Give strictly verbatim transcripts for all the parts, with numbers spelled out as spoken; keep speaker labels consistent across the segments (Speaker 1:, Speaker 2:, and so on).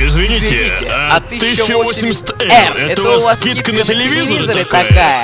Speaker 1: Извините, а тысяча восемьдесят эм, это у вас скидка на телевизоре такая?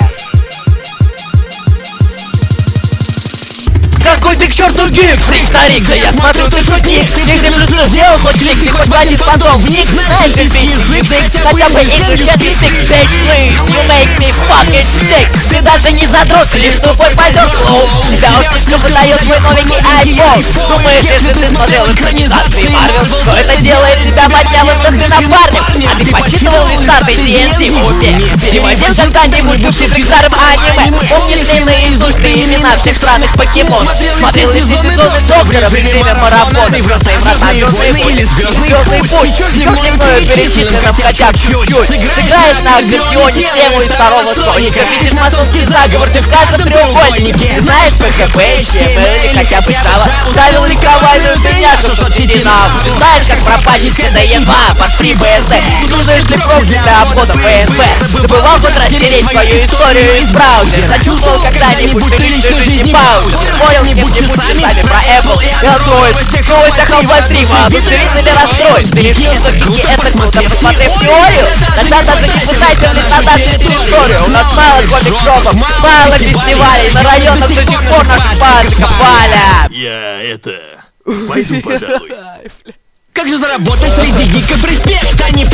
Speaker 2: Какой ты к черту гик, фрик, старик, да я смотрю, ты шутник. Ты землю что сделал, хоть клик, ты хоть води с фантом вник. Знаешь, любить язык, хотя бы English, я ты sick, shake, please, you make me fucking sick. Ты даже не задрот, лишь тупой пойдет лоу. Тебя очень выдает твой новенький iPhone. Думаешь, если ты смотрел экранизации Марвел, то это делает тебя подтянутым ты напарник. А ты почитывал листатый ти эн ти муви? Переводил когда-нибудь субтитры к старым аниме? Помнишь ли наизусть ты имена всех странных покемонов? Смотрел ли сезоны Доктора при время марафона? Звездные врата, Звездный путь, Звездный путь. Чё ж не мною перечислено хотя бы чуть-чуть? Сыграешь на аккордеоне тему из второго Соника. Видишь масонский заговор, ты в каждом треугольнике. Ты знаешь пэ хэ пэ, эйч ти эм эл или хотя бы Java. Ставил ликовальную дырняшку в соцсети на аву. Ты знаешь, как пропачить ка дэ эн два под фри бэ эс дэ. Слушаешь ли пробки для обхода пэ эн пэ? Забывал хоть растереть свою историю из браузера? Зачувствовал когда-нибудь ты личной жизни паузу? Понял, не будь часами про Apple и Android. Новость о Half-Life три, воодушевить или расстроить? Ты решил, что гики это круто, посмотрев теорию? Тогда даже не пытайся влить на нашу историю. У нас мало комиксов, мало фестивалей, на районах до сих пор наша пальчика палят.
Speaker 1: Я это... пойду, пожалуй.
Speaker 3: Как же заработать среди гиков респект? Они